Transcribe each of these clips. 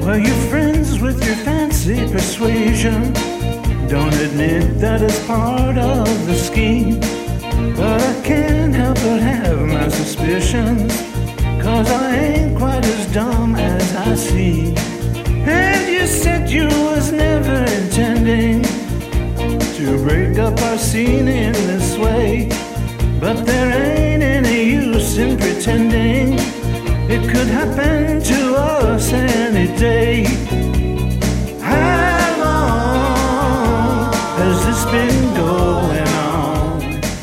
Well, you're friends with your fancy persuasion. Don't admit that it's part of the scheme. But I can't help but have my suspicions, 'cause I ain't quite as dumb as I seem. And you said you was never intending to break up our scene in this way. But there ain't any use in pretending. It could happen to us any day. How long has this been going on?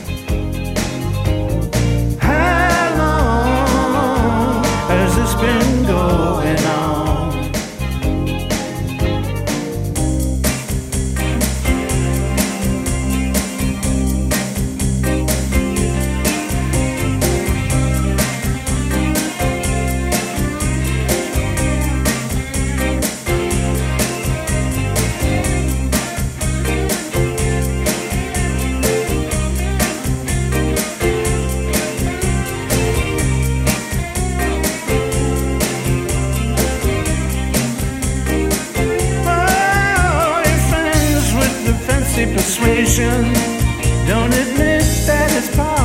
How long has this been going on? Persuasion. Don't admit that it's part